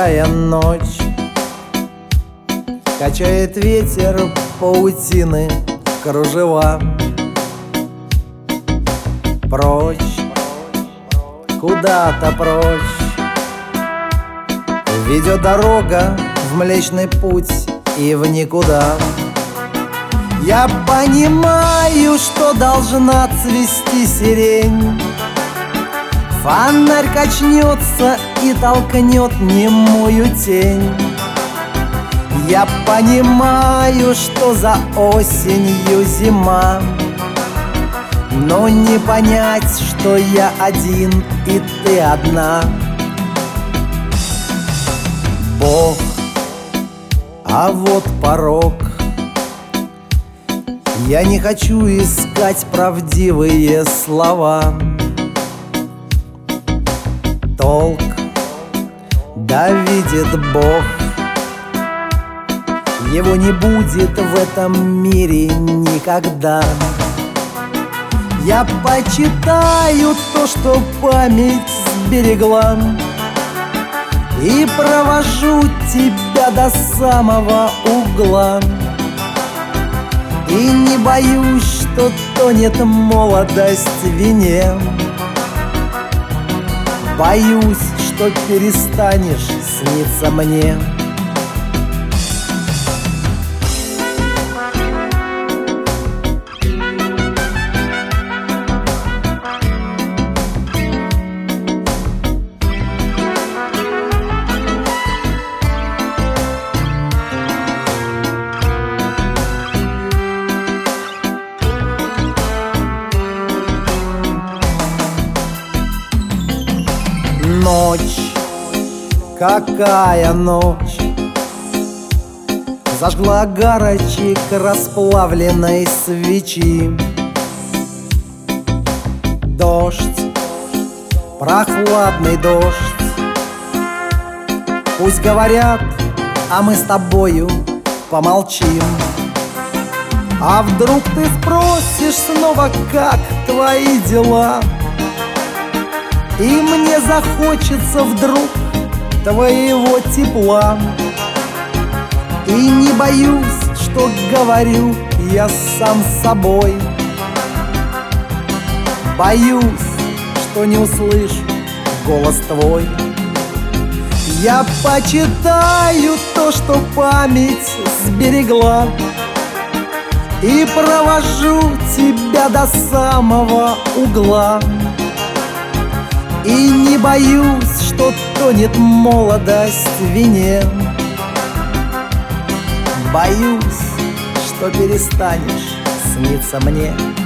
какая ночь! Качает ветер паутины кружева. Прочь, куда-то прочь ведет дорога в Млечный Путь и в никуда. Я понимаю, что должна цвести сирень. Фонарь качнется и толкнет немую тень. Я понимаю, что за осенью зима, но не понять, что я один и ты одна. Бог, а вот порог. Я не хочу искать правдивые слова. Толк, да видит Бог, его не будет в этом мире никогда. Я почитаю то, что память сберегла, и провожу тебя до самого угла. И не боюсь, что тонет молодость в вине. Боюсь, что перестанешь сниться мне. Ночь, какая ночь! Зажгла огарочек расплавленной свечи. Дождь, прохладный дождь. Пусть говорят, а мы с тобою помолчим. А вдруг ты спросишь снова, как твои дела? И мне захочется вдруг твоего тепла. И не боюсь, что говорю я сам с собой. Боюсь, что не услышу голос твой. Я почитаю то, что память сберегла, и провожу тебя до самого угла. И не боюсь, что тонет молодость в вине. Боюсь, что перестанешь сниться мне.